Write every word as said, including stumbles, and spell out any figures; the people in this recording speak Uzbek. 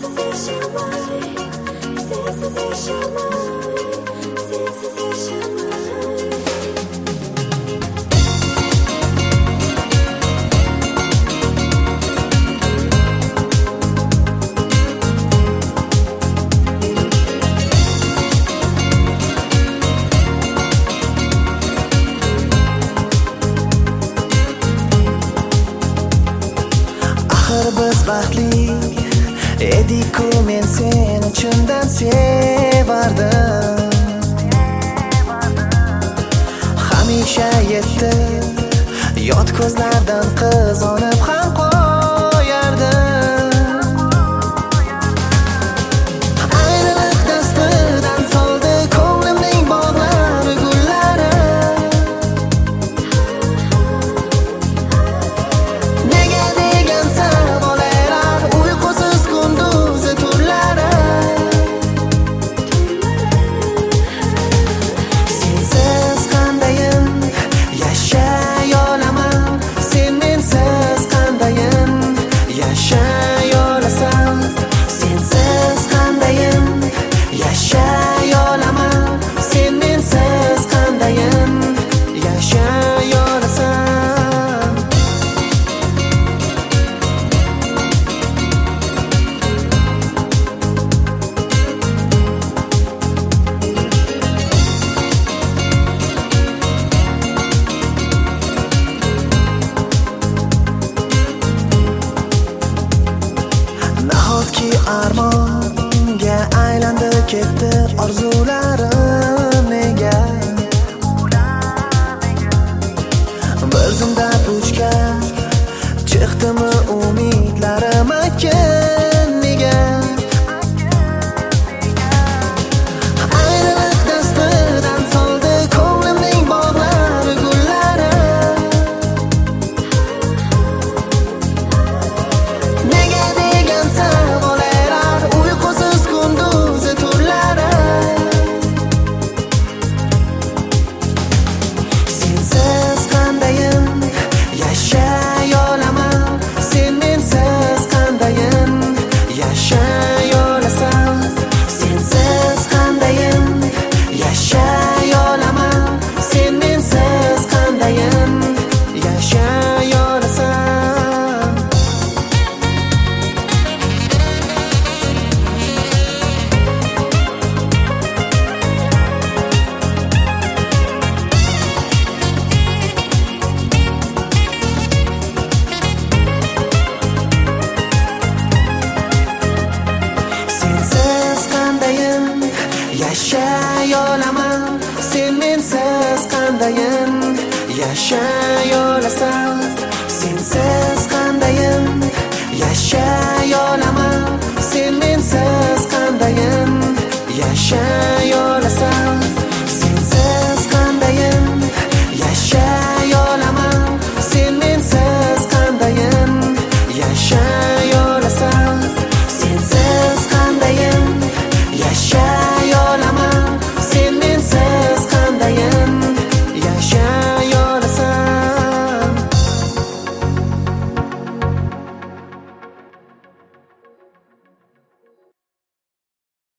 Biz baxtli edik-ku, men seni chindan sevardim. Hamisha yetdi yot ko'zlardan qizonib ham qo'yardim. Ayriliq dastidan soldi ko'nglimning bog'lari gullari. Nega degan savollar uyqusiz kunduzi tunlari. Sensiz qandayin yashay olaman, sen mensiz qandayin yashay olasan. Sensiz qandayin yashay olaman, sen mensiz qandayin yashay olasan. Nahotki armonga aylandi ketdi orzularim.